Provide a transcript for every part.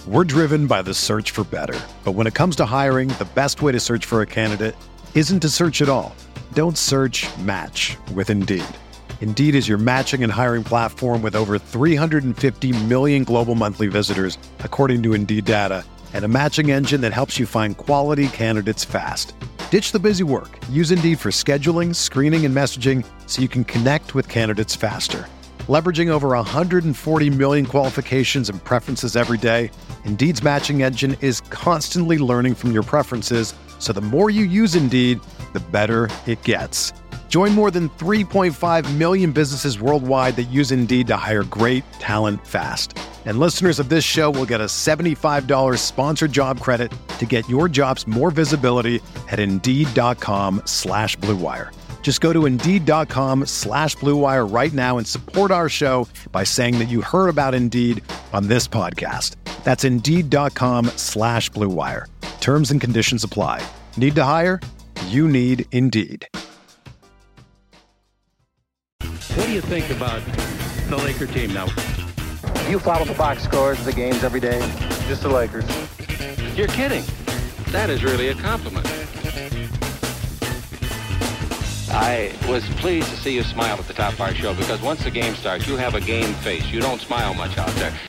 We're driven by the search for better. But when it comes to hiring, the best way to search for a candidate isn't to search at all. Don't search, match with Indeed. Indeed is your matching and hiring platform with over 350 million global monthly visitors, according to Indeed data, and a matching engine that helps you find quality candidates fast. Ditch the busy work. Use Indeed for scheduling, screening, and messaging so you can connect with candidates faster. Leveraging over 140 million qualifications and preferences every day, Indeed's matching engine is constantly learning from your preferences, so the more you use Indeed, the better it gets. Join more than 3.5 million businesses worldwide that use Indeed to hire great talent fast. And listeners of this show will get a $75 sponsored job credit to get your jobs more visibility at Indeed.com/Blue Wire. Just go to Indeed.com/Blue Wire right now and support our show by saying that you heard about Indeed on this podcast. That's Indeed.com/Blue Wire. Terms and conditions apply. Need to hire? You need Indeed. What do you think about the Laker team now? You follow the box scores, the games every day? Just the Lakers. You're kidding. That is really a compliment. I was pleased to see you smile at the top of our show because once the game starts, you have a game face. You don't smile much out there.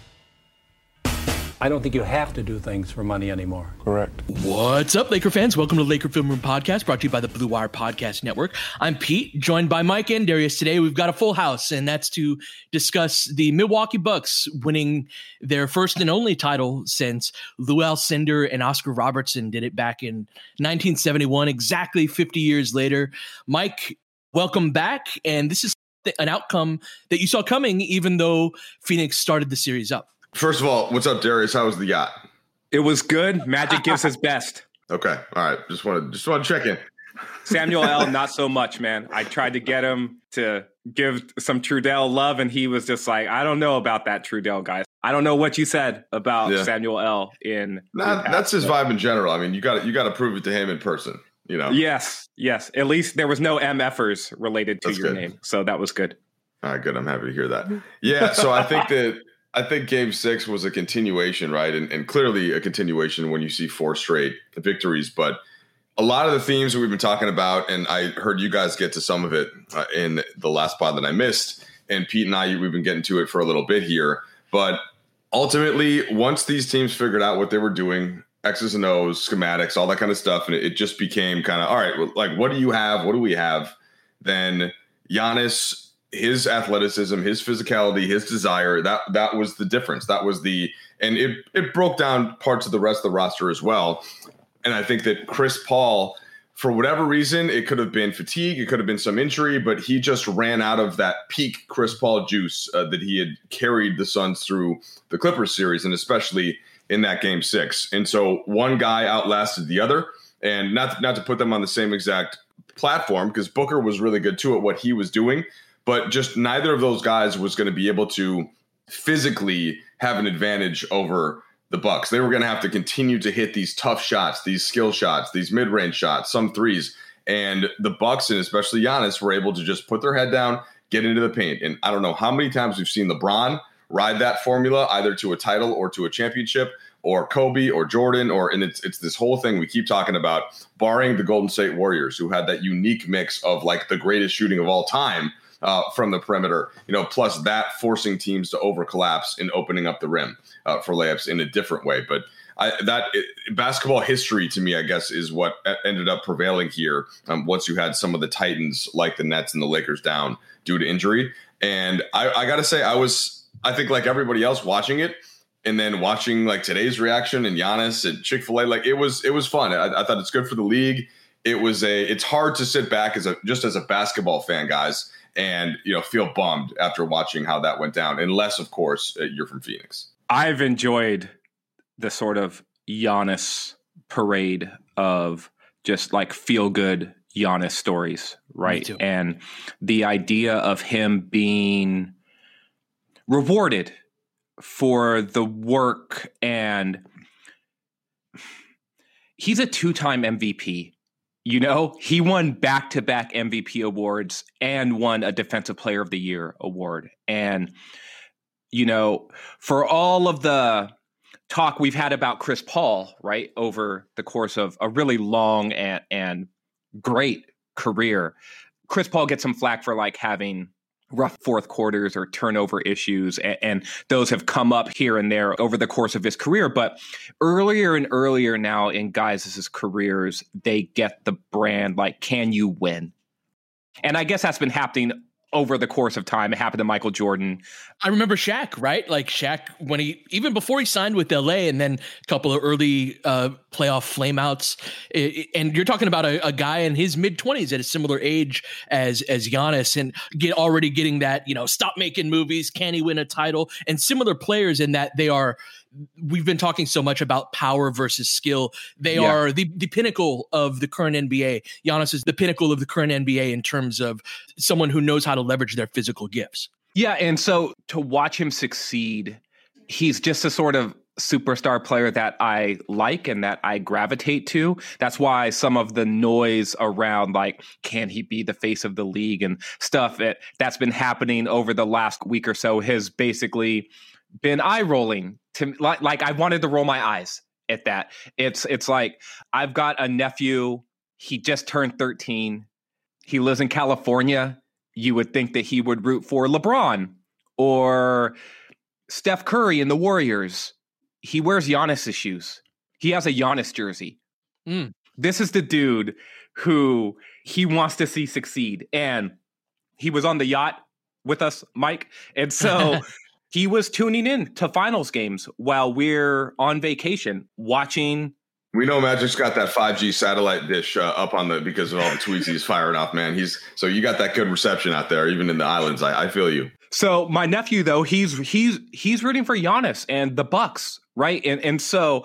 I don't think you have to do things for money anymore. Correct. What's up, Laker fans? Welcome to the Laker Film Room Podcast, brought to you by the Blue Wire Podcast Network. I'm Pete, joined by Mike and Darius. Today, we've got a full house, and that's to discuss the Milwaukee Bucks winning their first and only title since Lou Alcindor and Oscar Robertson did it back in 1971, exactly 50 years later. Mike, welcome back, and this is an outcome that you saw coming, even though Phoenix started the series up. First of all, what's up, Darius? How was the yacht? It was good. Magic gives his best. Okay. All right. Just want to check in. Samuel L., not so much, man. I tried to get him to give some Trudell love, and he was just like, I don't know about that Trudell, guys. I don't know what you said about Samuel L. in. That's his vibe in general. I mean, you got to prove it to him in person. You know. Yes. At least there was no MFers related to your name, so that was good. All right, good. I'm happy to hear that. Yeah. So I think Game 6 was a continuation, right? And clearly a continuation when you see 4 straight victories. But a lot of the themes that we've been talking about, and I heard you guys get to some of it in the last pod that I missed. And Pete and I, we've been getting to it for a little bit here. But ultimately, once these teams figured out what they were doing, X's and O's, schematics, all that kind of stuff, and it just became kind of, all right, like, what do you have? What do we have? Then Giannis, his athleticism, his physicality, his desire, that was the difference. And it broke down parts of the rest of the roster as well. And I think that Chris Paul, for whatever reason, it could have been fatigue, it could have been some injury, but he just ran out of that peak Chris Paul juice that he had carried the Suns through the Clippers series, and especially in that Game 6. And so one guy outlasted the other, and not to put them on the same exact platform, because Booker was really good too at what he was doing, but just neither of those guys was going to be able to physically have an advantage over the Bucks. They were going to have to continue to hit these tough shots, these skill shots, these mid-range shots, some threes. And the Bucks, and especially Giannis, were able to just put their head down, get into the paint. And I don't know how many times we've seen LeBron ride that formula, either to a title or to a championship, or Kobe or Jordan, and it's this whole thing we keep talking about, barring the Golden State Warriors, who had that unique mix of like the greatest shooting of all time, from the perimeter, plus that forcing teams to over collapse and opening up the rim for layups in a different way. But basketball history, to me, I guess, is what ended up prevailing here. Once you had some of the Titans like the Nets and the Lakers down due to injury. And I got to say, I think like everybody else watching it, and then watching like today's reaction and Giannis and Chick-fil-A, like it was fun. I thought it's good for the league. It's hard to sit back as a basketball fan, guys, and feel bummed after watching how that went down, unless of course you're from Phoenix. I've enjoyed the sort of Giannis parade of just like feel good Giannis stories, right? And the idea of him being rewarded for the work, and he's a 2-time MVP. He won back-to-back MVP awards and won a Defensive Player of the Year award. And, for all of the talk we've had about Chris Paul, right, over the course of a really long and great career. Chris Paul gets some flack for like having rough fourth quarters or turnover issues, and those have come up here and there over the course of his career. But earlier and earlier now in guys' careers, they get the brand like, can you win? And I guess that's been happening over the course of time. It happened to Michael Jordan. I remember Shaq, right? Like Shaq, when even before he signed with LA, and then a couple of early playoff flameouts. And you're talking about a guy in his mid-20s at a similar age as Giannis, and already getting that, stop making movies, can he win a title? And similar players in that we've been talking so much about power versus skill. They are the pinnacle of the current NBA. Giannis is the pinnacle of the current NBA in terms of someone who knows how to leverage their physical gifts. Yeah, and so to watch him succeed, he's just a sort of superstar player that I like and that I gravitate to. That's why some of the noise around, like, can he be the face of the league and stuff that's been happening over the last week or so has basically been eye-rolling to like I wanted to roll my eyes at that. It's like, I've got a nephew. He just turned 13. He lives in California. You would think that he would root for LeBron or Steph Curry in the Warriors. He wears Giannis's shoes. He has a Giannis jersey. This is the dude who he wants to see succeed. And he was on the yacht with us, Mike. And so he was tuning in to finals games while we're on vacation watching. We know Magic's got that 5G satellite dish up on because of all the tweets he's firing off, man. So you got that good reception out there, even in the islands. I feel you. So my nephew, though, he's rooting for Giannis and the Bucks, right? And so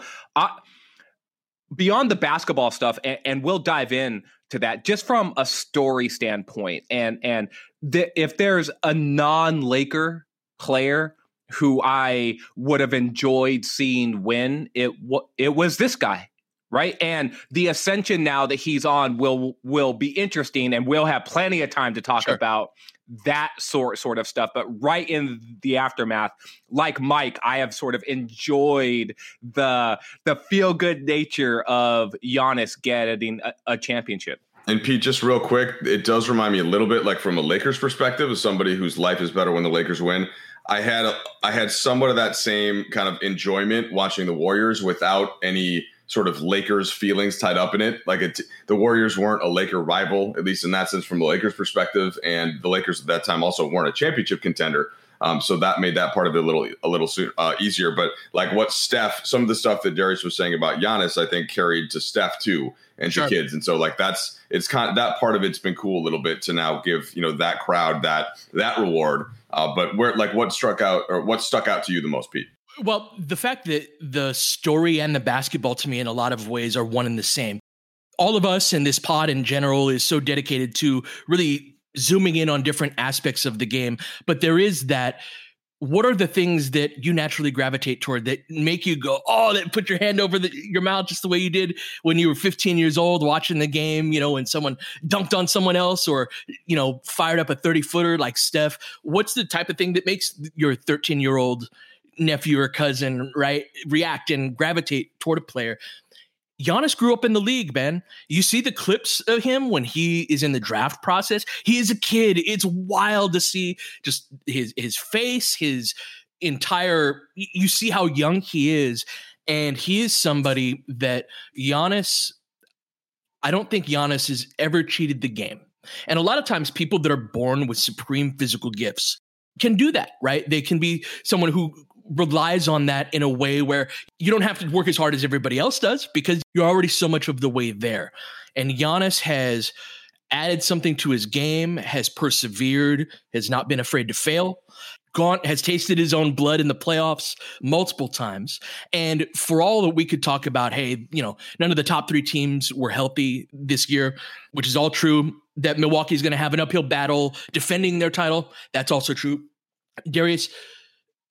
beyond the basketball stuff, and we'll dive in to that just from a story standpoint, and if there's a non-Laker player who I would have enjoyed seeing win, it was this guy. Right. And the ascension now that he's on will be interesting, and we'll have plenty of time to talk about that sort of stuff. But right in the aftermath, like Mike, I have sort of enjoyed the feel good nature of Giannis getting a championship. And Pete, just real quick, it does remind me a little bit like from a Lakers perspective, as somebody whose life is better when the Lakers win. I had somewhat of that same kind of enjoyment watching the Warriors without any sort of Lakers feelings tied up in it. Like the Warriors weren't a Laker rival, at least in that sense from the Lakers perspective. And the Lakers at that time also weren't a championship contender. So that made that part of it a little easier. But like some of the stuff that Darius was saying about Giannis, I think carried to Steph too and to kids. And so like it's kind of that part of it's been cool a little bit to now give, that crowd that reward. But what stuck out to you the most, Pete? Well, the fact that the story and the basketball to me in a lot of ways are one and the same. All of us in this pod in general is so dedicated to really zooming in on different aspects of the game. But there is that, what are the things that you naturally gravitate toward that make you go, that put your hand over your mouth just the way you did when you were 15 years old watching the game, when someone dunked on someone else or, fired up a 30-footer like Steph. What's the type of thing that makes your 13-year-old nephew or cousin, right, react and gravitate toward a player? Giannis grew up in the league, man. You see the clips of him when he is in the draft process. He is a kid. It's wild to see just his face, his entire, you see how young he is. And he is somebody that I don't think Giannis has ever cheated the game. And a lot of times people that are born with supreme physical gifts can do that, right? They can be someone who relies on that in a way where you don't have to work as hard as everybody else does because you're already so much of the way there. And Giannis has added something to his game, has persevered, has not been afraid to fail, has tasted his own blood in the playoffs multiple times. And for all that we could talk about, hey, none of the top three teams were healthy this year, which is all true. That Milwaukee's going to have an uphill battle defending their title. That's also true. Darius,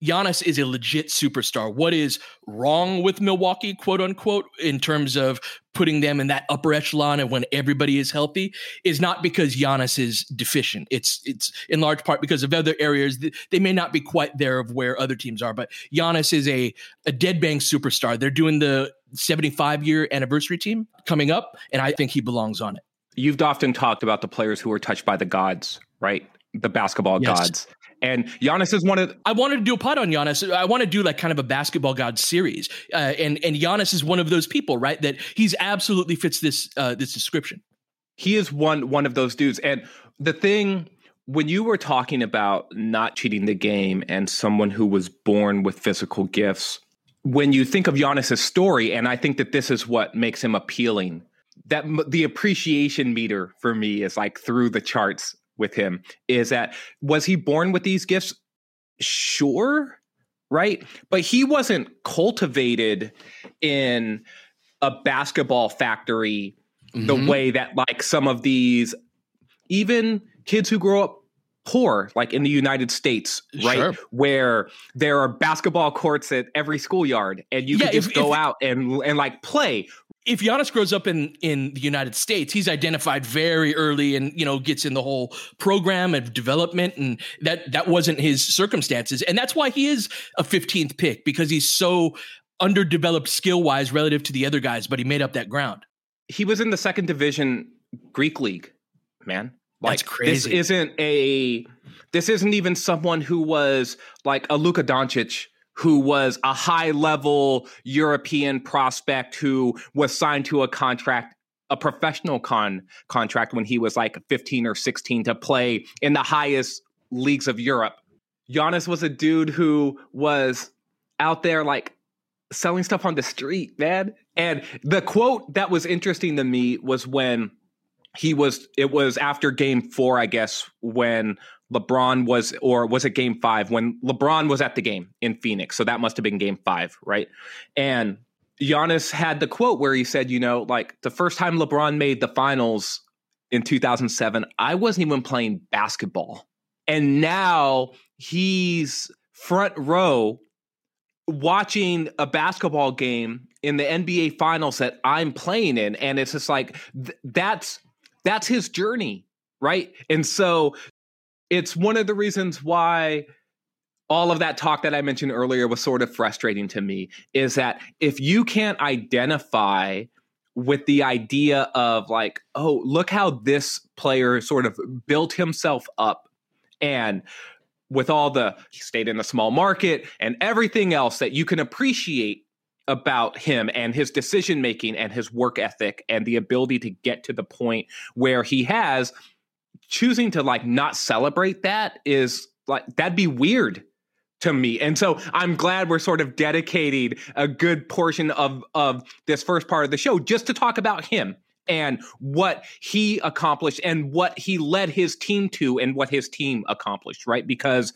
Giannis is a legit superstar. What is wrong with Milwaukee, quote unquote, in terms of putting them in that upper echelon and when everybody is healthy, is not because Giannis is deficient. It's in large part because of other areas. They may not be quite there of where other teams are, but Giannis is a dead bang superstar. They're doing the 75-year anniversary team coming up, and I think he belongs on it. You've often talked about the players who are touched by the gods, right? The basketball gods. And Giannis is one of... I wanted to do a pod on Giannis. I want to do like kind of a basketball god series. And Giannis is one of those people, right? That he's absolutely fits this description. He is one of those dudes. And the thing, when you were talking about not cheating the game and someone who was born with physical gifts, when you think of Giannis's story, and I think that this is what makes him appealing, that the appreciation meter for me is like through the charts with him, is that, was he born with these gifts? Sure, right? But he wasn't cultivated in a basketball factory the way that like some of these, even kids who grow up poor, like in the United States, right? Sure. Where there are basketball courts at every schoolyard and you can just go out and like play. If Giannis grows up in the United States, he's identified very early and, gets in the whole program of development, and that wasn't his circumstances. And that's why he is a 15th pick, because he's so underdeveloped skill-wise relative to the other guys, but he made up that ground. He was in the second division Greek league, man. Like, that's crazy. This isn't even someone who was like a Luka Doncic, who was a high-level European prospect who was signed to a professional contract when he was like 15 or 16 to play in the highest leagues of Europe. Giannis was a dude who was out there like selling stuff on the street, man. And the quote that was interesting to me was when it was after Game 4, I guess, when LeBron was, or was it Game 5, when LeBron was at the game in Phoenix. So that must have been Game 5, right? And Giannis had the quote where he said, like the first time LeBron made the finals in 2007, I wasn't even playing basketball. And now he's front row watching a basketball game in the NBA finals that I'm playing in. And it's just like, that's his journey, right? And so it's one of the reasons why all of that talk that I mentioned earlier was sort of frustrating to me, is that if you can't identify with the idea of like, oh, look how this player sort of built himself up, and with he stayed in a small market and everything else that you can appreciate about him and his decision making and his work ethic and the ability to get to the point where he has, choosing to like not celebrate that is like, that'd be weird to me. And so I'm glad we're sort of dedicating a good portion of this first part of the show just to talk about him and what he accomplished and what he led his team to and what his team accomplished, right? Because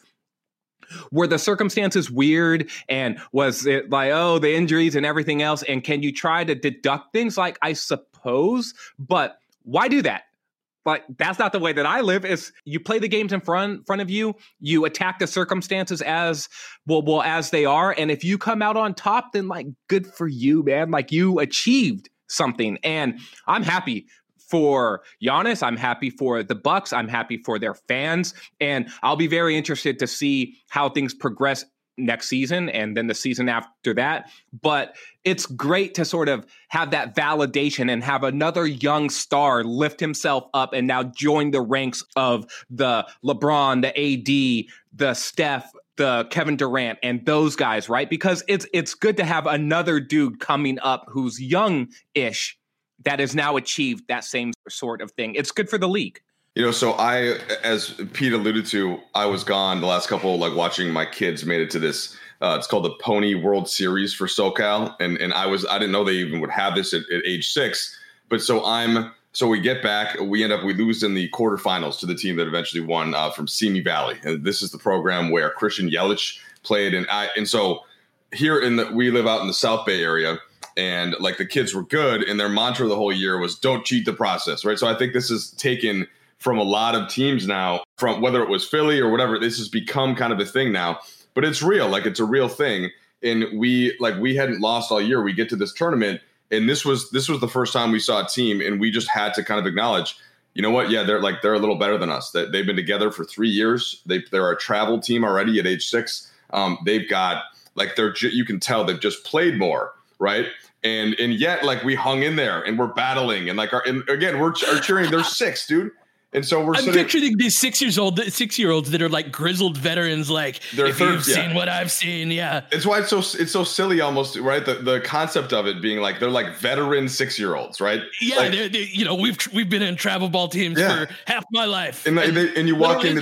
were the circumstances weird, and was it like, oh, the injuries and everything else? And can you try to deduct things? Like, I suppose, but why do that? Like, that's not the way that I live. Is you play the games in front of you, you attack the circumstances as well as they are. And if you come out on top, then like, good for you, man. Like, you achieved something. And I'm happy for Giannis. I'm happy for the Bucks. I'm happy for their fans. And I'll be very interested to see how things progress next season and then the season after that. But it's great to sort of have that validation and have another young star lift himself up and now join the ranks of the LeBron, the AD, the Steph, the Kevin Durant, and those guys, right? Because it's good to have another dude coming up who's young-ish that has now achieved that same sort of thing. It's good for the league. So I, as Pete alluded to, I was gone the last couple, like watching my kids made it to this. It's called the Pony World Series for SoCal, and I didn't know they even would have this at age 6. But so we get back, we lose in the quarterfinals to the team that eventually won from Simi Valley, and this is the program where Christian Yelich played, and so here we live out in the South Bay area. And like the kids were good, and their mantra the whole year was "Don't cheat the process," right? So I think this is taken from a lot of teams now, from whether it was Philly or whatever. This has become kind of a thing now. but it's real. Like, it's a real thing. And we hadn't lost all year. We get to this tournament, and this was the first time we saw a team, and we just had to kind of acknowledge, you know what? Yeah, they're a little better than us. That they've been together for 3 years. They're a travel team already at age 6. They've got you can tell they've just played more, right? And yet we hung in there and we're battling and we're cheering. They're 6, dude. And so I'm picturing these 6-year-olds that are like grizzled veterans. Like, if you've seen what I've seen, yeah. It's why it's so silly, almost, right? The concept of it being like they're like veteran 6-year-olds, right? Yeah, we've been in travel ball teams for half my life. And you walk into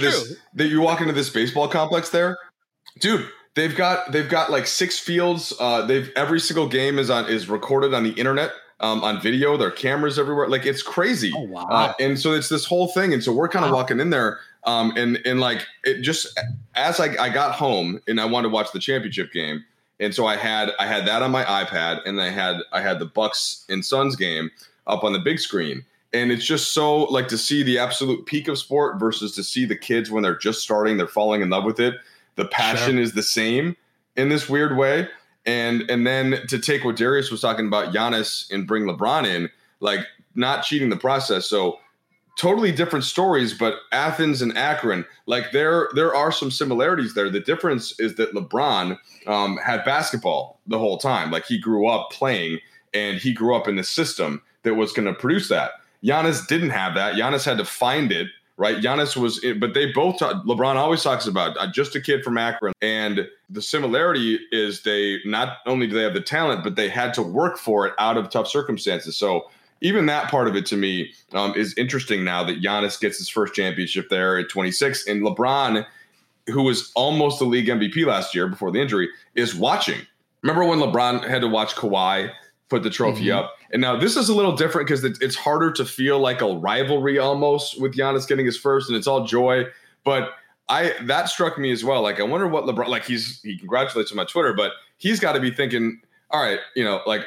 this baseball complex there, dude. They've got like 6 fields. Every single game is recorded on the internet. On video, there are cameras everywhere. Like, it's crazy. Oh, wow. And so it's this whole thing. And so we're kind of walking in there. And like, it just, as I got home and I wanted to watch the championship game. And so I had that on my iPad, and I had the Bucks and Suns game up on the big screen. And it's just so, like, to see the absolute peak of sport versus to see the kids when they're just starting, they're falling in love with it. The passion is the same in this weird way. And then to take what Darius was talking about, Giannis, and bring LeBron in, like, not cheating the process. So totally different stories, but Athens and Akron, like, there are some similarities there. The difference is that LeBron had basketball the whole time. Like, he grew up playing, and he grew up in the system that was going to produce that. Giannis didn't have that. Giannis had to find it. Right. Giannis but they both LeBron always talks about just a kid from Akron. And the similarity is they not only do they have the talent, but they had to work for it out of tough circumstances. So even that part of it to me is interesting now that Giannis gets his first championship there at 26. And LeBron, who was almost the league MVP last year before the injury, is watching. Remember when LeBron had to watch Kawhi put the trophy up? And now this is a little different because it's harder to feel like a rivalry almost with Giannis getting his first, and it's all joy. But that struck me as well. Like, I wonder what LeBron, like, he congratulates him on Twitter, but he's got to be thinking, all right, like,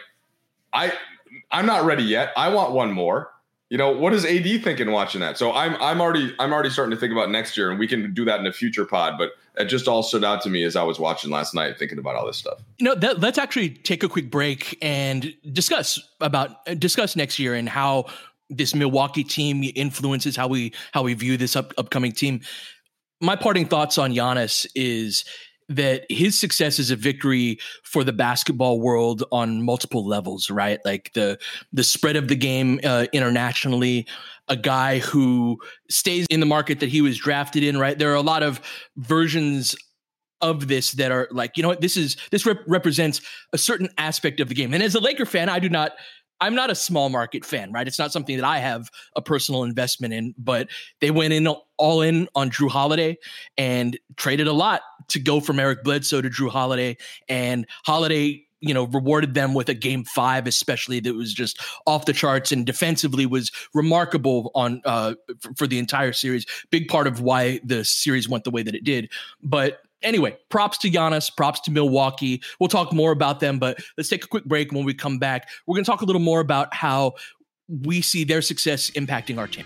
I'm not ready yet. I want one more. What is AD thinking watching that? So I'm already starting to think about next year, and we can do that in a future pod. But it just all stood out to me as I was watching last night, thinking about all this stuff. Let's actually take a quick break and discuss next year and how this Milwaukee team influences how we view this upcoming team. My parting thoughts on Giannis is that his success is a victory for the basketball world on multiple levels, right? Like the spread of the game internationally, a guy who stays in the market that he was drafted in, right? There are a lot of versions of this that are like, this represents a certain aspect of the game. And as a Laker fan, I'm not a small market fan, right? It's not something that I have a personal investment in, but they went all in on Jrue Holiday and traded a lot to go from Eric Bledsoe to Jrue Holiday, and Holiday, rewarded them with a game 5, especially, that was just off the charts, and defensively was remarkable for the entire series. Big part of why the series went the way that it did. But anyway, props to Giannis, props to Milwaukee. We'll talk more about them, but let's take a quick break. When we come back, we're going to talk a little more about how we see their success impacting our team.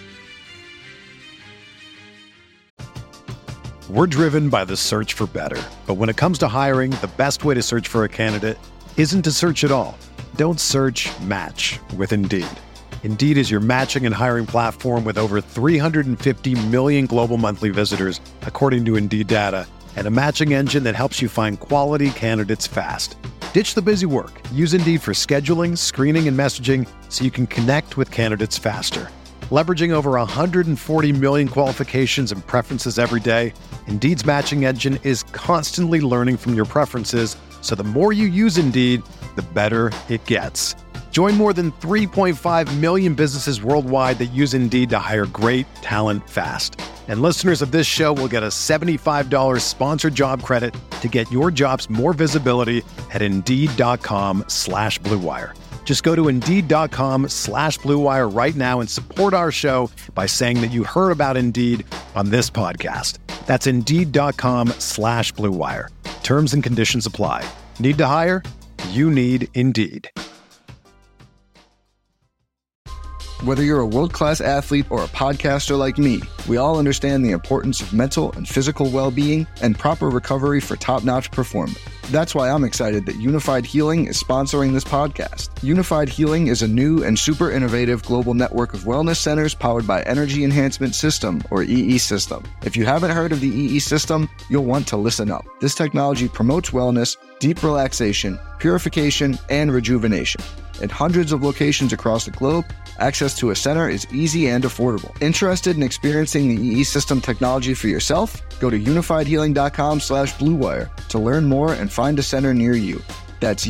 We're driven by the search for better. But when it comes to hiring, the best way to search for a candidate isn't to search at all. Don't search, match with Indeed. Indeed is your matching and hiring platform with over 350 million global monthly visitors, according to Indeed data, and a matching engine that helps you find quality candidates fast. Ditch the busy work. Use Indeed for scheduling, screening, and messaging so you can connect with candidates faster. Leveraging over 140 million qualifications and preferences every day, Indeed's matching engine is constantly learning from your preferences, so the more you use Indeed, the better it gets. Join more than 3.5 million businesses worldwide that use Indeed to hire great talent fast. And listeners of this show will get a $75 sponsored job credit to get your jobs more visibility at Indeed.com/Blue Wire. Just go to Indeed.com/Blue Wire right now and support our show by saying that you heard about Indeed on this podcast. That's Indeed.com/Blue Wire. Terms and conditions apply. Need to hire? You need Indeed. Whether you're a world-class athlete or a podcaster like me, we all understand the importance of mental and physical well-being and proper recovery for top-notch performance. That's why I'm excited that Unified Healing is sponsoring this podcast. Unified Healing is a new and super innovative global network of wellness centers powered by Energy Enhancement System, or EE System. If you haven't heard of the EE System, you'll want to listen up. This technology promotes wellness, deep relaxation, purification, and rejuvenation. In hundreds of locations across the globe, access to a center is easy and affordable. Interested in experiencing the EE System technology for yourself? Go to unifiedhealing.com/bluewire to learn more and find a center near you. That's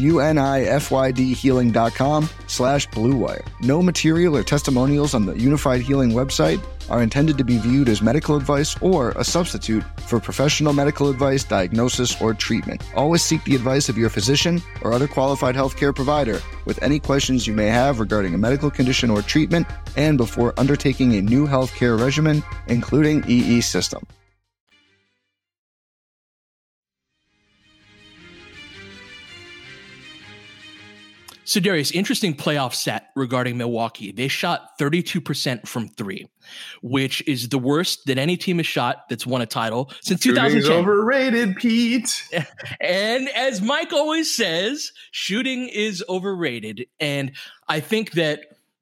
unifydhealing.com/bluewire. No material or testimonials on the Unified Healing website are intended to be viewed as medical advice or a substitute for professional medical advice, diagnosis, or treatment. Always seek the advice of your physician or other qualified healthcare provider with any questions you may have regarding a medical condition or treatment and before undertaking a new healthcare regimen, including EE System. So, Darius, interesting playoff stat regarding Milwaukee. They shot 32% from three, which is the worst that any team has shot that's won a title since 2010. Shooting's overrated, Pete. And as Mike always says, shooting is overrated. And I think that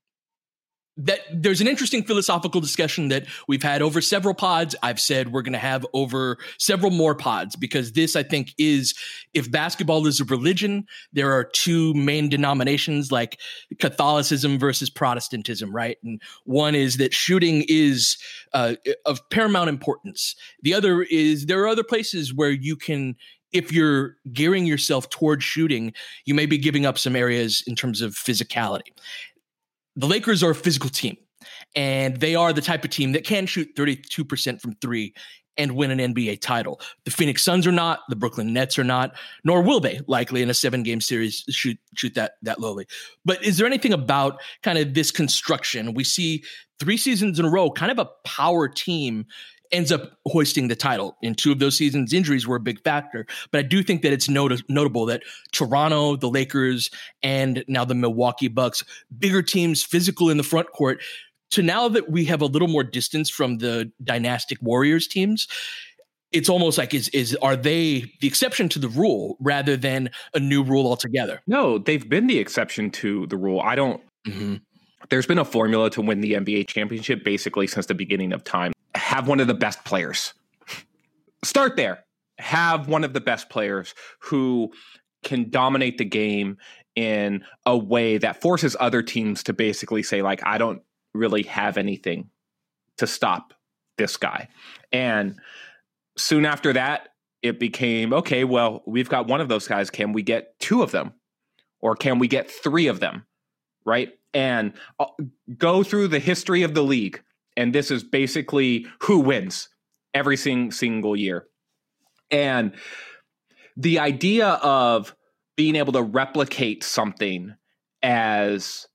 there's an interesting philosophical discussion that we've had over several pods. I've said we're going to have over several more pods because this, I think, is, if basketball is a religion, there are two main denominations like Catholicism versus Protestantism, right? And one is that shooting is of paramount importance. The other is there are other places where you can, if you're gearing yourself towards shooting, you may be giving up some areas in terms of physicality. The Lakers are a physical team, and they are the type of team that can shoot 32% from three and win an NBA title. The Phoenix Suns are not, the Brooklyn Nets are not, nor will they likely in a 7-game series shoot that lowly. But is there anything about kind of this construction? We see 3 seasons in a row, kind of a power team ends up hoisting the title. In 2 of those seasons, injuries were a big factor. But I do think that it's notable that Toronto, the Lakers, and now the Milwaukee Bucks, bigger teams, physical in the front court, to now that we have a little more distance from the dynastic Warriors teams, it's almost like are they the exception to the rule rather than a new rule altogether? No, they've been the exception to the rule. There's been a formula to win the NBA championship basically since the beginning of time. Have one of the best players. Start there. Have one of the best players who can dominate the game in a way that forces other teams to basically say, like, I don't really have anything to stop this guy. And soon after that, it became, okay, well, we've got one of those guys. Can we get 2 of them? Or can we get 3 of them? Right? And go through the history of the league. And this is basically who wins every single year. And the idea of being able to replicate something as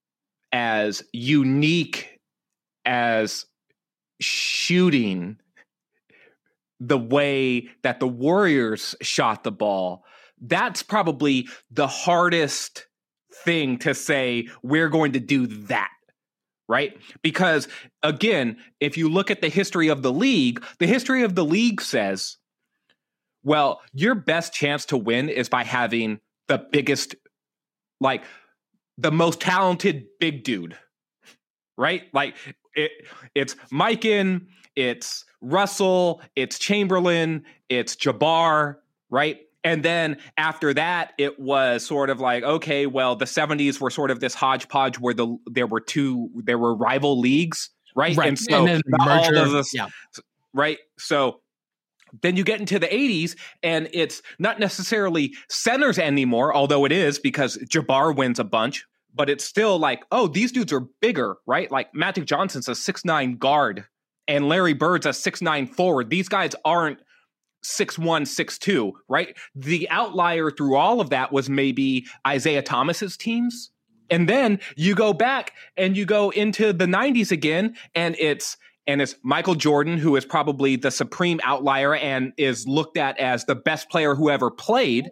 unique as shooting the way that the Warriors shot the ball, that's probably the hardest thing to say, we're going to do that. Right? Because, again, if you look at the history of the league says, well, your best chance to win is by having the biggest, like, the most talented big dude. Right? Like, it's Mikan, it's Russell, it's Chamberlain, it's Jabbar, right? And then after that, it was sort of like, okay, well, the 70s were sort of this hodgepodge where there were rival leagues, right? Right. And so and all of this, right? So then you get into the 80s, and it's not necessarily centers anymore, although it is because Jabbar wins a bunch, but it's still like, oh, these dudes are bigger, right? Like Magic Johnson's a 6'9" guard, and Larry Bird's a 6'9" forward. These guys aren't 6'1", 6'2", right? The outlier through all of that was maybe Isaiah Thomas's teams. And then you go back and you go into the 90s again, and it's Michael Jordan, who is probably the supreme outlier and is looked at as the best player who ever played,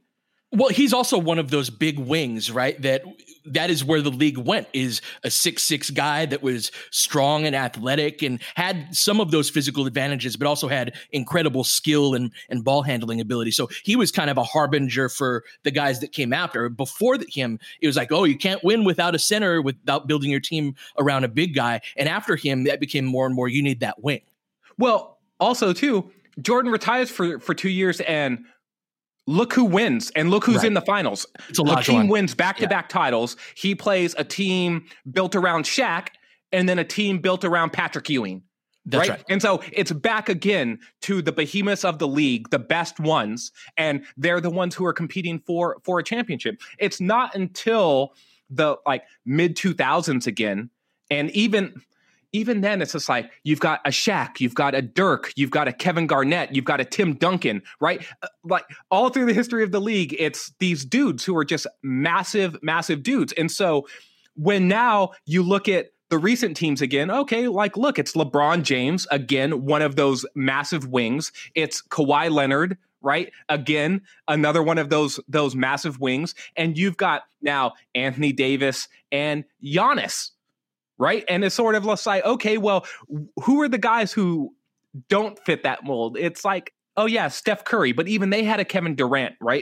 Well, he's also one of those big wings, right? That is where the league went, is a 6'6" guy that was strong and athletic and had some of those physical advantages, but also had incredible skill and ball handling ability. So he was kind of a harbinger for the guys that came after. Before him, it was like, oh, you can't win without a center, without building your team around a big guy. And after him, that became more and more, you need that wing. Well, also too, Jordan retires for 2 years, and look who wins, and look who's in the finals. Hakeem wins back-to-back titles. He plays a team built around Shaq, and then a team built around Patrick Ewing. That's right. And so it's back again to the behemoths of the league, the best ones, and they're the ones who are competing for a championship. It's not until the mid 2000s again, and even then, it's just like, you've got a Shaq, you've got a Dirk, you've got a Kevin Garnett, you've got a Tim Duncan, right? Like all through the history of the league, it's these dudes who are just massive, massive dudes. And so when now you look at the recent teams again, okay, look, it's LeBron James, again, one of those massive wings. It's Kawhi Leonard, right? Again, another one of those massive wings. And you've got now Anthony Davis and Giannis, right? And it's sort of like, okay, well, who are the guys who don't fit that mold? It's like, oh yeah, Steph Curry, but even they had a Kevin Durant, right?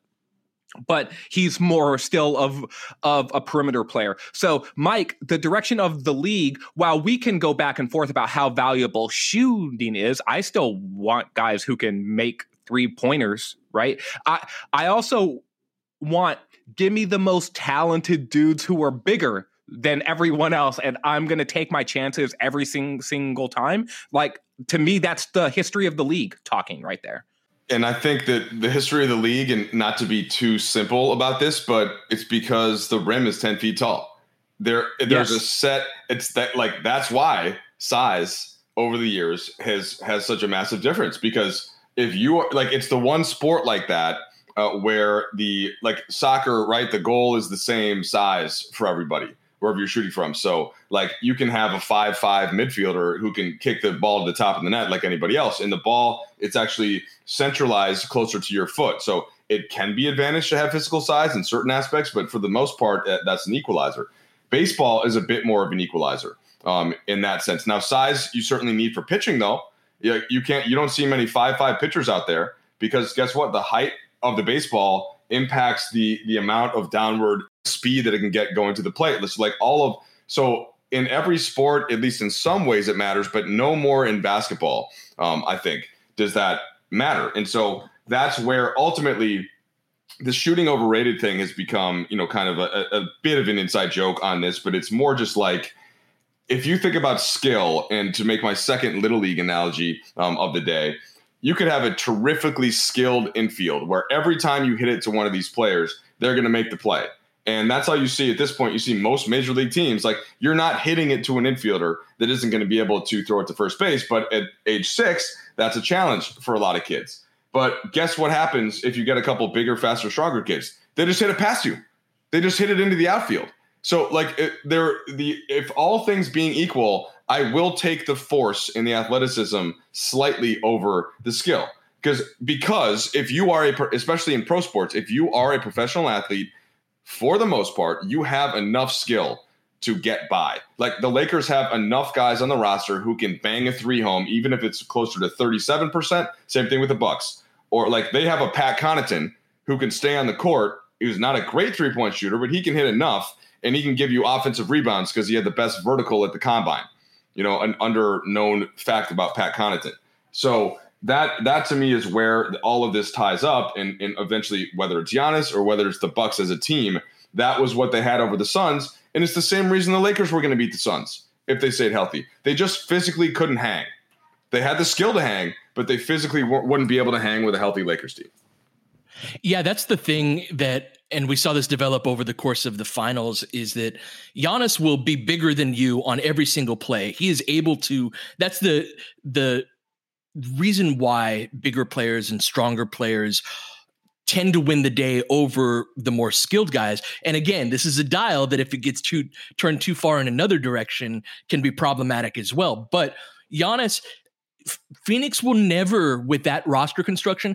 But he's more still of a perimeter player. So, Mike, the direction of the league, while we can go back and forth about how valuable shooting is, I still want guys who can make 3-pointers, right? I also want, give me the most talented dudes who are bigger than everyone else, and I'm going to take my chances every single time. To me, that's the history of the league talking right there. And I think that the history of the league, and not to be too simple about this, but it's because the rim is 10 feet tall. There's a set. It's that that's why size over the years has such a massive difference, because if you are it's the one sport like that where the soccer, right? The goal is the same size for everybody, wherever you're shooting from. So you can have a 5'5" midfielder who can kick the ball to the top of the net like anybody else. In the ball, it's actually centralized closer to your foot. So it can be advantage to have physical size in certain aspects, but for the most part, that's an equalizer. Baseball is a bit more of an equalizer in that sense. Now, size you certainly need for pitching, though. You don't see many 5'5" pitchers out there, because guess what? The height of the baseball impacts the amount of downward speed that it can get going to the plate. It's so in every sport, at least in some ways it matters, but no more in basketball, I think, does that matter. And so that's where ultimately the shooting overrated thing has become, kind of a bit of an inside joke on this, but it's more just if you think about skill, and to make my second Little League analogy of the day, you could have a terrifically skilled infield where every time you hit it to one of these players, they're going to make the play. And that's how you see at this point, you see most major league teams, you're not hitting it to an infielder that isn't going to be able to throw it to first base. But at age 6, that's a challenge for a lot of kids. But guess what happens if you get a couple bigger, faster, stronger kids? They just hit it past you. They just hit it into the outfield. So if all things being equal, I will take the force and the athleticism slightly over the skill. Because if you are especially in pro sports, if you are a professional athlete, for the most part, you have enough skill to get by. The Lakers have enough guys on the roster who can bang a 3 home, even if it's closer to 37%. Same thing with the Bucks. Or they have a Pat Connaughton who can stay on the court. He's not a great 3-point shooter, but he can hit enough, and he can give you offensive rebounds because he had the best vertical at the combine. An under-known fact about Pat Connaughton. So that to me is where all of this ties up, and eventually, whether it's Giannis or whether it's the Bucks as a team, that was what they had over the Suns, and it's the same reason the Lakers were going to beat the Suns if they stayed healthy. They just physically couldn't hang. They had the skill to hang, but they physically wouldn't be able to hang with a healthy Lakers team. Yeah, that's the thing and we saw this develop over the course of the finals, is that Giannis will be bigger than you on every single play. He is able to. That's the reason why bigger players and stronger players tend to win the day over the more skilled guys. And again, this is a dial that if it gets turned too far in another direction can be problematic as well. But Giannis, Phoenix will never, with that roster construction,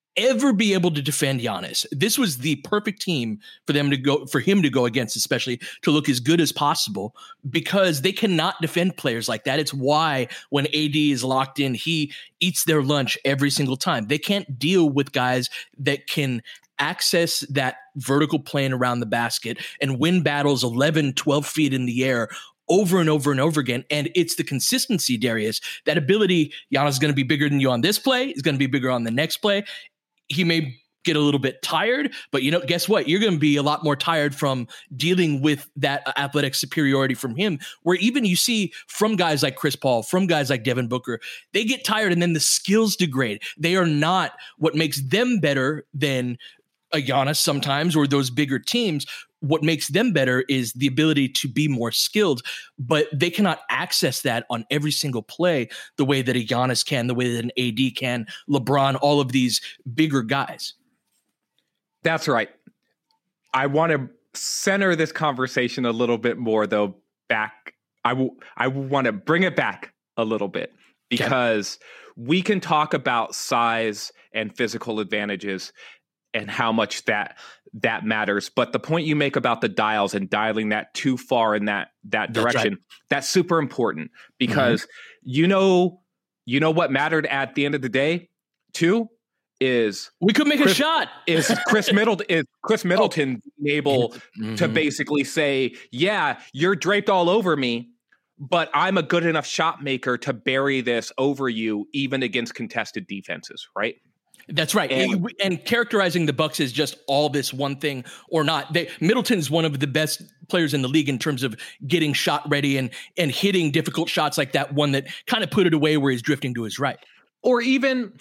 ever be able to defend Giannis. This was the perfect team for him to go against, especially to look as good as possible, because they cannot defend players like that. It's why when AD is locked in, he eats their lunch every single time. They can't deal with guys that can access that vertical plane around the basket and win battles 11, 12 feet in the air over and over and over again. And it's the consistency, Darius, that ability. Giannis is going to be bigger than you on this play. He's going to be bigger on the next play. He may get a little bit tired, but guess what? You're going to be a lot more tired from dealing with that athletic superiority from him, where even you see from guys like Chris Paul, from guys like Devin Booker, they get tired and then the skills degrade. They are not what makes them better than a Giannis sometimes, or those bigger teams. What makes them better is the ability to be more skilled, but they cannot access that on every single play the way that a Giannis can, the way that an AD can, LeBron, all of these bigger guys. That's right. I want to center this conversation a little bit more, though, back. I want to bring it back a little bit, because we can talk about size and physical advantages and how much that matters. But the point you make about the dials and dialing that too far in that direction, that's super important, because you know what mattered at the end of the day too is we could make a shot. Is Chris Middleton able to basically say, yeah, you're draped all over me, but I'm a good enough shot maker to bury this over you even against contested defenses, right? That's right. And characterizing the Bucks as just all this one thing or not. Middleton's one of the best players in the league in terms of getting shot ready and hitting difficult shots like that one that kind of put it away where he's drifting to his right. Or even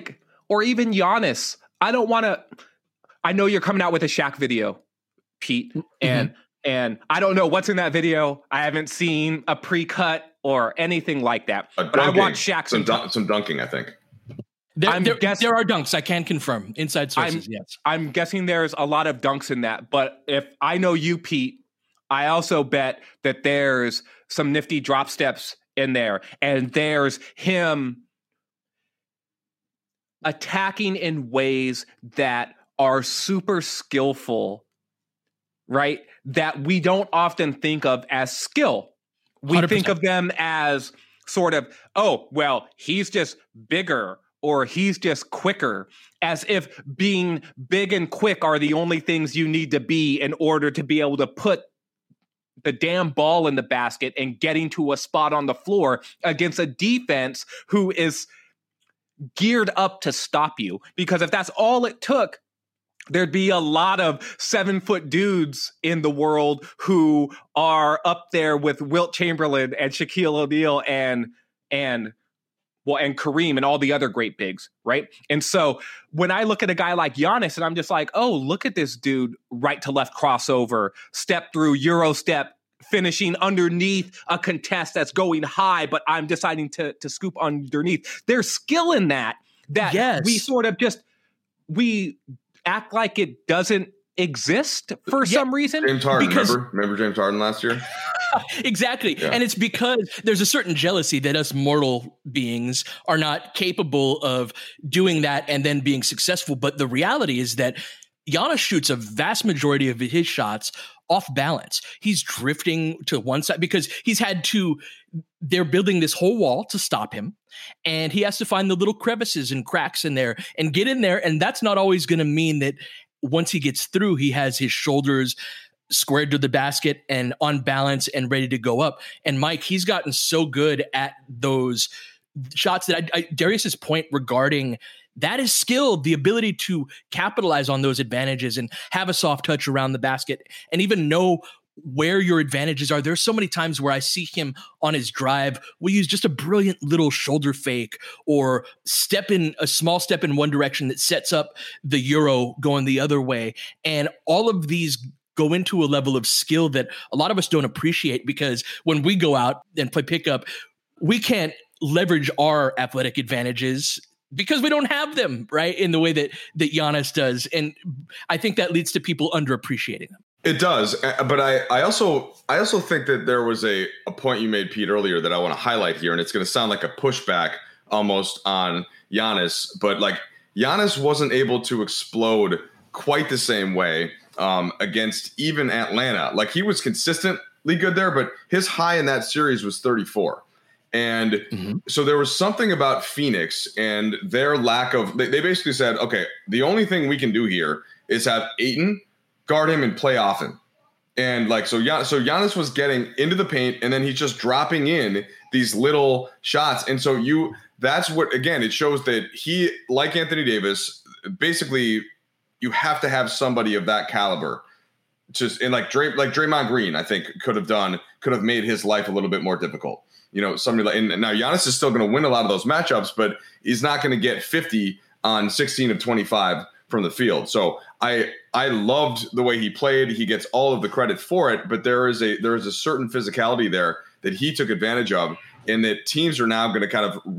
Giannis. I know you're coming out with a Shaq video, Pete, and I don't know what's in that video. I haven't seen a pre-cut or anything like that. But I want Shaq some dunking, I think. There are dunks. I can confirm. Inside sources, yes. I'm guessing there's a lot of dunks in that. But if I know you, Pete, I also bet that there's some nifty drop steps in there. And there's him attacking in ways that are super skillful, right? That we don't often think of as skill. We 100%. Think of them as sort of, oh, well, he's just bigger, or he's just quicker, as if being big and quick are the only things you need to be in order to be able to put the damn ball in the basket and getting to a spot on the floor against a defense who is geared up to stop you. Because if that's all it took, there'd be a lot of 7-foot dudes in the world who are up there with Wilt Chamberlain and Shaquille O'Neal and Kareem and all the other great bigs, right? And so when I look at a guy like Giannis and I'm just like, oh, look at this dude, right to left crossover, step through, Euro step, finishing underneath a contest that's going high, but I'm deciding to scoop underneath. There's skill in that yes. We sort of we act like it doesn't exist for some reason. James Harden, remember James Harden last year? Exactly. Yeah. And it's because there's a certain jealousy that us mortal beings are not capable of doing that and then being successful. But the reality is that Giannis shoots a vast majority of his shots off balance. He's drifting to one side because they're building this whole wall to stop him. And he has to find the little crevices and cracks in there and get in there. And that's not always going to mean that once he gets through, he has his shoulders squared to the basket and on balance and ready to go up. And Mike, he's gotten so good at those shots that Darius's point regarding that is skill, the ability to capitalize on those advantages and have a soft touch around the basket and even know where your advantages are. There's so many times where I see him on his drive. We use just a brilliant little shoulder fake or a small step in one direction that sets up the Euro going the other way. And all of these go into a level of skill that a lot of us don't appreciate, because when we go out and play pickup, we can't leverage our athletic advantages because we don't have them, right, in the way that Giannis does. And I think that leads to people underappreciating them. It does. But I also think that there was a point you made, Pete, earlier that I want to highlight here, and it's going to sound like a pushback almost on Giannis, but like Giannis wasn't able to explode quite the same way against even Atlanta. Like, he was consistently good there, but his high in that series was 34. And so there was something about Phoenix and their lack of – they basically said, okay, the only thing we can do here is have Ayton guard him and play often. And like, so Giannis was getting into the paint and then he's just dropping in these little shots. And so that's what, again, it shows that he, like Anthony Davis, basically you have to have somebody of that caliber. Just, and like Draymond Green, I think could have made his life a little bit more difficult. You know, somebody like, and now Giannis is still going to win a lot of those matchups, but he's not going to get 50 on 16 of 25 from the field. So I loved the way he played. He gets all of the credit for it, but there is a certain physicality there that he took advantage of, and that teams are now going to kind of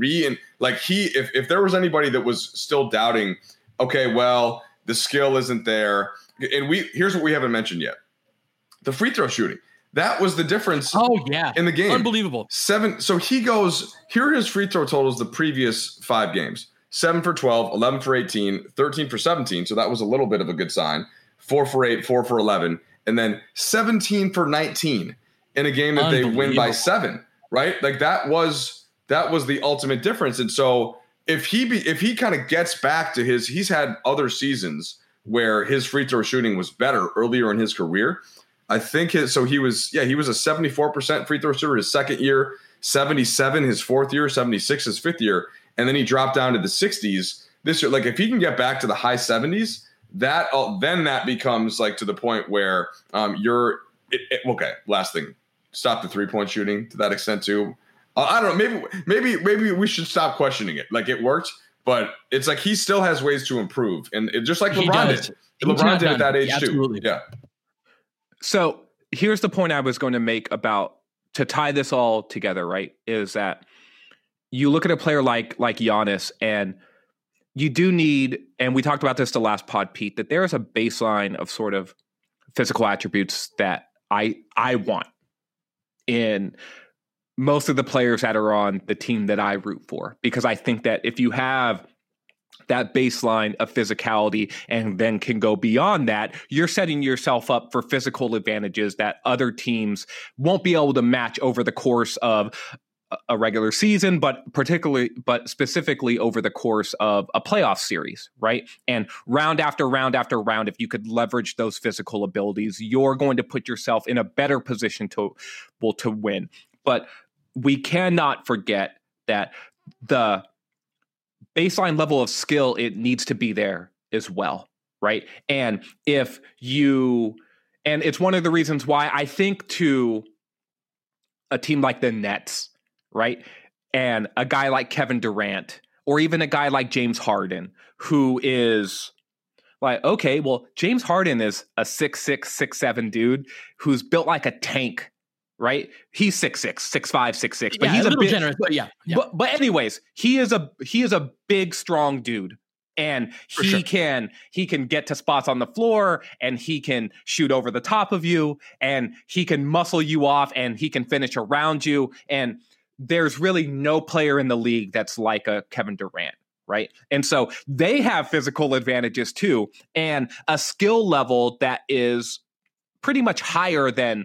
if there was anybody that was still doubting, okay, well, the skill isn't there. And here's what we haven't mentioned yet. The free throw shooting. That was the difference in the game. Unbelievable. 7. So he goes, here are his free throw totals the previous 5 games. 7 for 12, 11 for 18, 13 for 17. So that was a little bit of a good sign. 4 for 8, 4 for 11. And then 17 for 19 in a game that they win by 7, right? Like that was the ultimate difference. And so if he kind of gets back to he's had other seasons where his free throw shooting was better earlier in his career. I think he was a 74% free throw shooter his second year, 77 his fourth year, 76 his fifth year, and then he dropped down to the 60s this year. Like if he can get back to the high 70s, then that becomes like to the point where okay. Last thing, stop the 3-point shooting to that extent too. I don't know. Maybe we should stop questioning it. Like it worked, but it's like he still has ways to improve, and just like LeBron did. LeBron did at that age too. Yeah. So here's the point I was going to make about to tie this all together, right? Is that you look at a player like Giannis, and you do need, and we talked about this the last pod, Pete, that there is a baseline of sort of physical attributes that I want in most of the players that are on the team that I root for, because I think that if you have that baseline of physicality and then can go beyond that, you're setting yourself up for physical advantages that other teams won't be able to match over the course of a regular season, but specifically over the course of a playoff series, right? And round after round after round, if you could leverage those physical abilities, you're going to put yourself in a better position to win. But we cannot forget that the baseline level of skill, it needs to be there as well, right? And it's one of the reasons why I think to a team like the Nets, right? And a guy like Kevin Durant, or even a guy like James Harden, who is like, okay, well, James Harden is a 6'6", 6'7" dude who's built like a tank, right? He's 6'6", 6'5", 6'6", but he's a little generous. But yeah. But anyways, he is a big, strong dude, and he can get to spots on the floor, and he can shoot over the top of you, and he can muscle you off, and he can finish around you. And there's really no player in the league that's like a Kevin Durant, right? And so they have physical advantages too, and a skill level that is pretty much higher than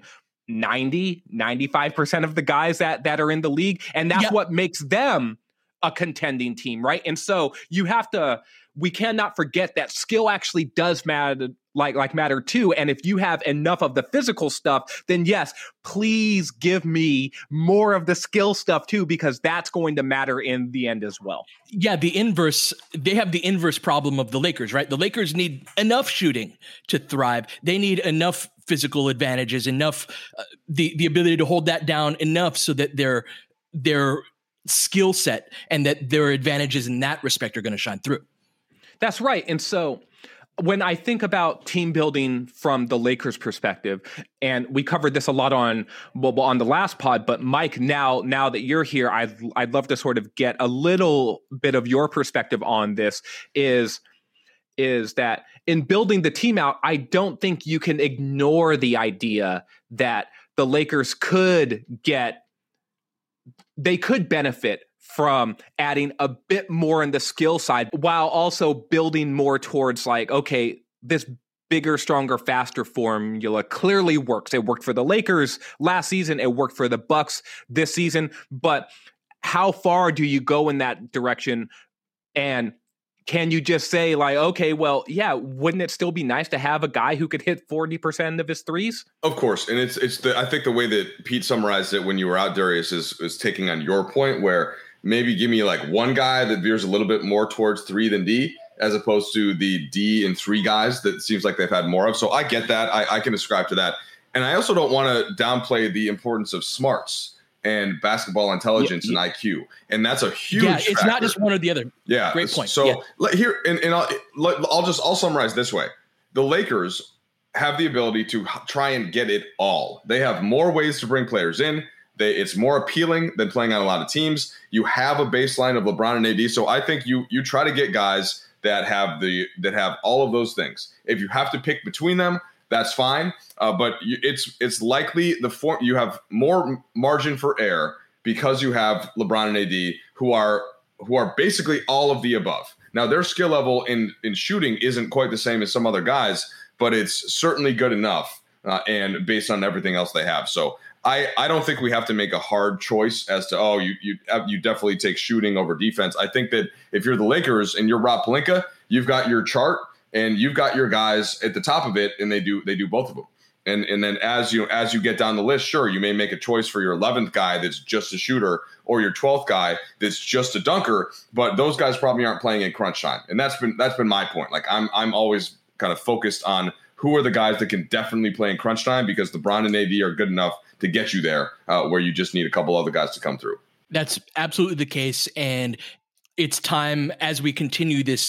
95% of the guys that are in the league. And that's what makes them a contending team, right? And so we cannot forget that skill actually does matter, like matter too. And if you have enough of the physical stuff, then yes, please give me more of the skill stuff too, because that's going to matter in the end as well. Yeah, they have the inverse problem of the Lakers, right? The Lakers need enough shooting to thrive. They need enough physical advantages, enough the ability to hold that down enough so that their skill set and that their advantages in that respect are going to shine through. That's right. And so when I think about team building from the Lakers perspective, and we covered this a lot on the last pod, but Mike, now that you're here, I'd love to sort of get a little bit of your perspective on this, is that in building the team out, I don't think you can ignore the idea that the Lakers could benefit from adding a bit more in the skill side while also building more towards like, okay, this bigger, stronger, faster formula clearly works. It worked for the Lakers last season. It worked for the Bucks this season. But how far do you go in that direction? And can you just say like, okay, well, yeah, wouldn't it still be nice to have a guy who could hit 40% of his threes? Of course. And I think the way that Pete summarized it when you were out, Darius, is taking on your point where maybe give me like one guy that veers a little bit more towards 3 than D, as opposed to the D and 3 guys that seems like they've had more of. So I get that. I can ascribe to that. And I also don't want to downplay the importance of smarts and basketball intelligence and IQ. And that's a huge it's factor. not just one or the other. Yeah. Great point. So here, and I'll summarize this way. The Lakers have the ability to try and get it all. They have more ways to bring players in. It's more appealing than playing on a lot of teams. You have a baseline of LeBron and AD. So I think you try to get guys that have all of those things. If you have to pick between them, that's fine. But it's likely you have more margin for error because you have LeBron and AD who are basically all of the above. Now their skill level in shooting isn't quite the same as some other guys, but it's certainly good enough and based on everything else they have. So I don't think we have to make a hard choice as to, you definitely take shooting over defense. I think that if you're the Lakers and you're Rob Pelinka, you've got your chart and you've got your guys at the top of it, and they do both of them. And then as you get down the list, sure, you may make a choice for your 11th guy that's just a shooter or your 12th guy that's just a dunker, but those guys probably aren't playing in crunch time. And that's been my point. Like I'm always kind of focused on who are the guys that can definitely play in crunch time, because LeBron and AD are good enough to get you there where you just need a couple other guys to come through. That's absolutely the case. And it's time, as we continue this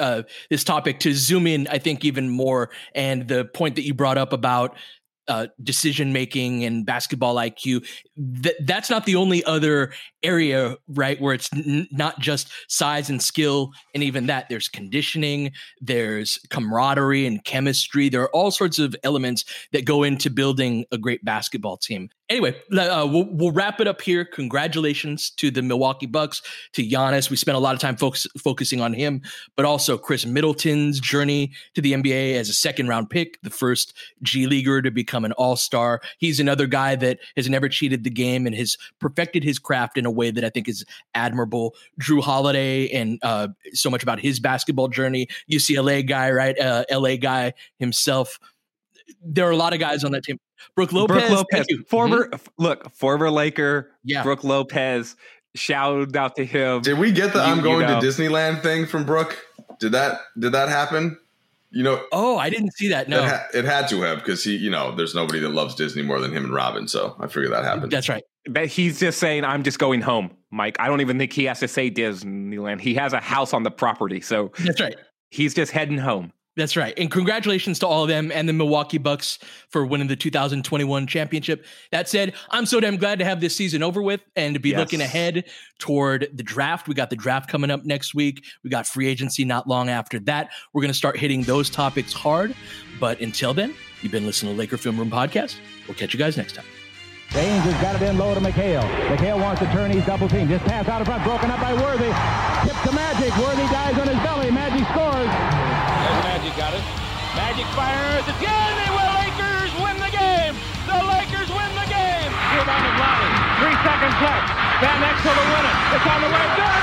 topic, to zoom in, I think, even more. And the point that you brought up about decision making and basketball IQ, that's not the only other area, right, where it's not just size and skill, and even that there's conditioning, there's camaraderie and chemistry. There are all sorts of elements that go into building a great basketball team. Anyway, we'll wrap it up here. Congratulations to the Milwaukee Bucks, to Giannis. We spent a lot of time focusing on him, but also Chris Middleton's journey to the NBA as a second-round pick, the first G Leaguer to become an all-star. He's another guy that has never cheated the game and has perfected his craft in a way that I think is admirable. Drew Holiday, and so much about his basketball journey. UCLA guy, right? LA guy himself. There are a lot of guys on that team. Brooke Lopez. Thank you. Former Laker. Yeah. Brooke Lopez. Shout out to him. Did we get the I'm going to Disneyland thing from Brooke? Did that happen? Oh, I didn't see that. No, it had to have, because he, there's nobody that loves Disney more than him and Robin. So I figured that happened. That's right. But he's just saying, I'm just going home, Mike. I don't even think he has to say Disneyland. He has a house on the property. So that's right. He's just heading home. That's right. And congratulations to all of them and the Milwaukee Bucks for winning the 2021 championship. That said, I'm so damn glad to have this season over with and to be looking ahead toward the draft. We got the draft coming up next week. We got free agency not long after that. We're going to start hitting those topics hard. But until then, you've been listening to Laker Film Room Podcast. We'll catch you guys next time. James has got it in low to McHale. McHale wants to turn. He's double team. Just pass out in front. Broken up by Worthy. Tip to Magic. Worthy dies on his belly. Magic scores. There's Magic got it. Magic fires. Again, the Lakers win the game. The Lakers win the game. Rebound is Lonnie. 3 seconds left. Van Exel to win it. It's on the way. Good!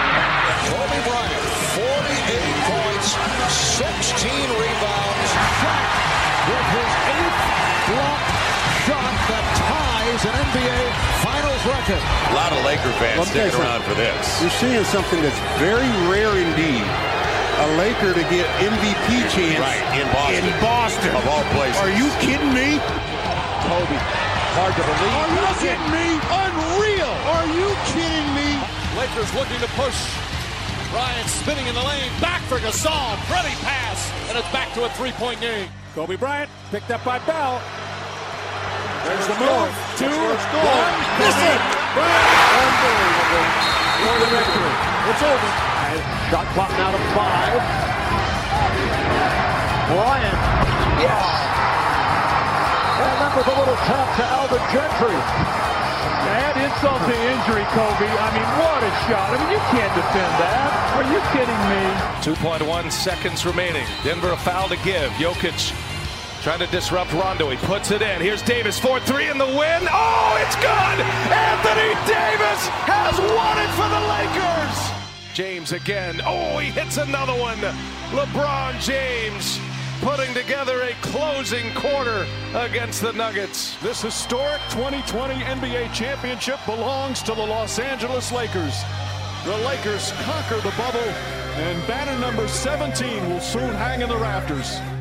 Kobe Bryant, 48 points, 16 rebounds. Shaq with his 8th block shot that ties an NBA Finals record. A lot of Laker fans sticking around for this. You're seeing something that's very rare indeed. A Laker to get MVP chance in Boston. Of all places. Are you kidding me? Kobe, hard to believe. Are you kidding me? Unreal. Are you kidding me? Lakers looking to push. Bryant spinning in the lane. Back for Gasol. Pretty pass. And it's back to a 3-point game. Kobe Bryant picked up by Bell. There's the move. 2, 1. Miss it. Unbelievable. For the victory. It's over. Shot clock now to 5. Bryant. Yes. And that was a little tap to Alvin Gentry. And in insult to injury, Kobe. I mean, what a shot. I mean, you can't defend that. Are you kidding me? 2.1 seconds remaining. Denver a foul to give. Jokic trying to disrupt Rondo. He puts it in. Here's Davis, 4-3 in the win. Oh, it's good! Anthony Davis has won it for the Lakers! James again. Oh, he hits another one. LeBron James putting together a closing quarter against the Nuggets. This historic 2020 NBA championship belongs to the Los Angeles Lakers. The Lakers conquer the bubble, and banner number 17 will soon hang in the rafters.